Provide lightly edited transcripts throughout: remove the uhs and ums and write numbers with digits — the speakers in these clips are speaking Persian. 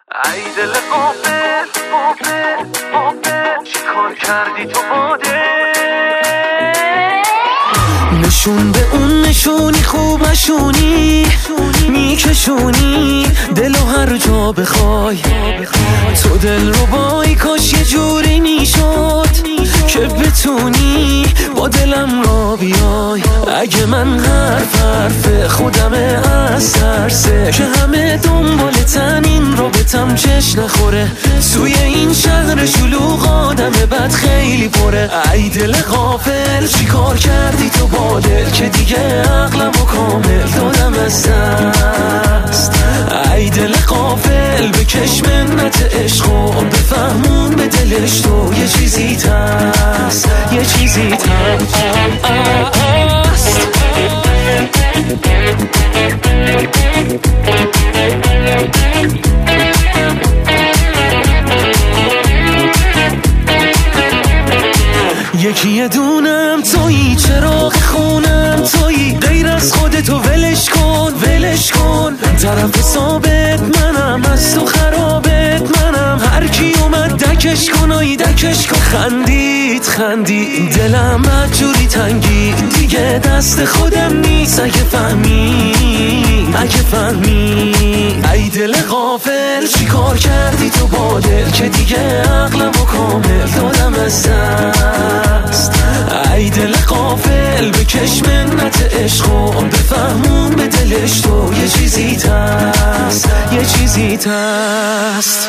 ای دل غافل غافل غافل چی کار کردی تو باده؟ نشون به اون نشونی خوب نشونی میکشونی دلو هر جا بخوای تو دل رو بای کاش یه جوری میشد که بتونی با دلم را بیای اگه من حرف خودمه از ترسه که همه دنبالتن این رابطم چش نخوره توی این شهر شلوغ آدم بد خیلی پره ای دل غافل چی کار کردی تو با دل که دیگه عقلم و کامل دادم از دست ای دل غافل بکش منت عشق و بفهمون به دلش تو یه چیزی هست یه چیزی هست یکی یه دونم تویی چراغ خونم تویی غیر از خودتو ولش کن ولش کن طرف ثابت منم از تو خرابت منم هر کی اومد دکش کن آی دکش کن خندید خندید دلم جوری تنگی دیگه دست خودم نیست اگه فهمی ای دل غافل چی کار کردی تو با دل که دیگه عقلم و کامل دادم از دست ای دل غافل بکش منت عشق و بفهمون به دلش تو یه چیزی هست یه چیزی هست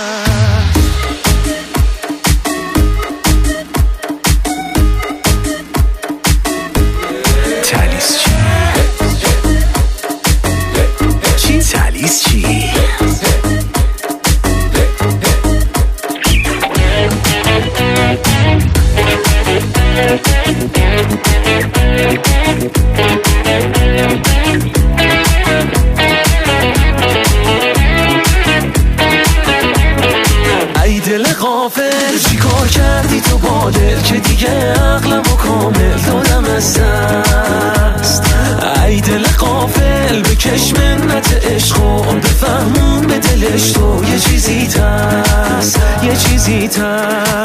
تالیس چی؟ ای دل غافل چی کار کردی تو با دل که دیگه عقلم و کامل دادم از دست ای دل غافل بکش منت عشق و بفهمون به دلش تو یه چیزی هست یه چیزی هست